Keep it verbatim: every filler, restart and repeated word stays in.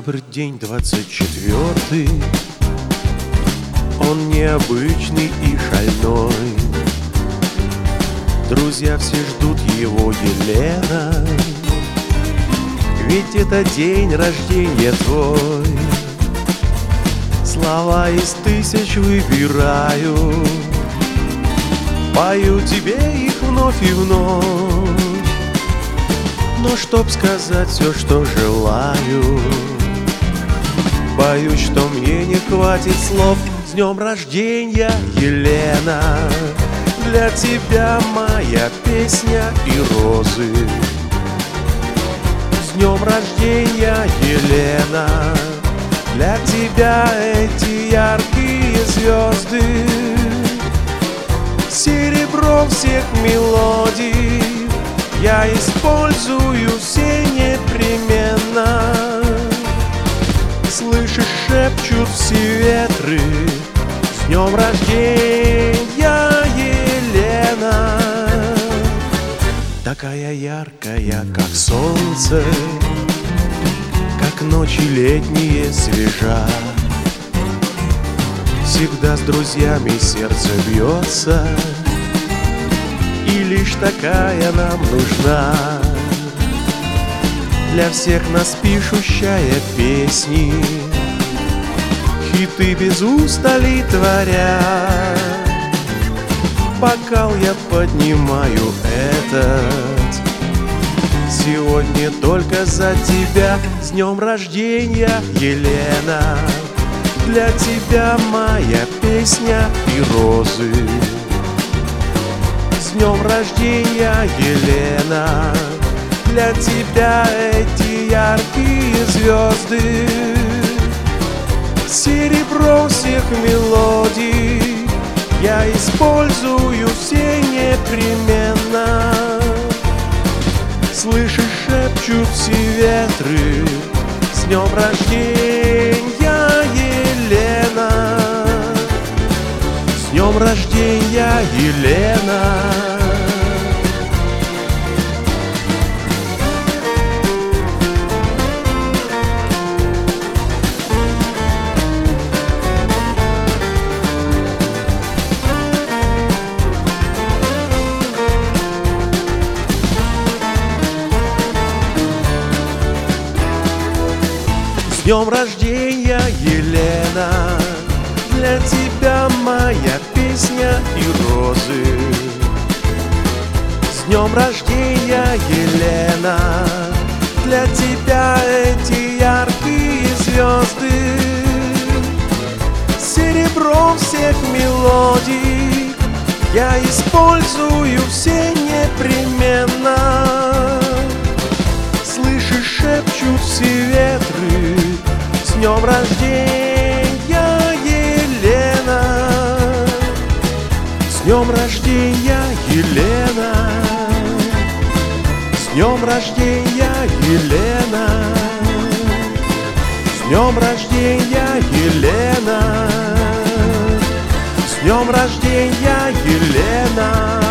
Ноябрь, день двадцать четвёртый. Он необычный и шальной. Друзья все ждут его, Елена, ведь это день рождения твой. Слова из тысяч выбираю, пою тебе их вновь и вновь. Но чтоб сказать все, что желаю, боюсь, что мне не хватит слов. С днем рождения, Елена, для тебя моя песня и розы. С днем рождения, Елена, для тебя эти яркие звезды. Серебро всех мелодий я использую все непременно. Слышишь, шепчут все ветры: с днем рождения, Елена. Такая яркая, как солнце, как ночи летние свежа. Всегда с друзьями сердце бьется, и лишь такая нам нужна. Для всех нас пишущая песни, хиты без устали творя. Бокал я поднимаю этот сегодня только за тебя. С днем рождения, Елена, для тебя моя песня и розы. С днем рождения, Елена, для тебя эти яркие звезды. Серебро всех мелодий я использую все непременно. Слышишь, шепчут все ветры: с днем рождения, Елена. С днем рождения, Елена. С днем рождения, Елена, для тебя моя песня и розы. С днем рождения, Елена, для тебя эти яркие звезды. Серебро всех мелодий я использую все непременно. Слышишь, шепчут все ветры: с днем рождения, Елена. С днем рождения, Елена. С днем рождения, Елена. С днем рождения, Елена. С днем рождения, Елена.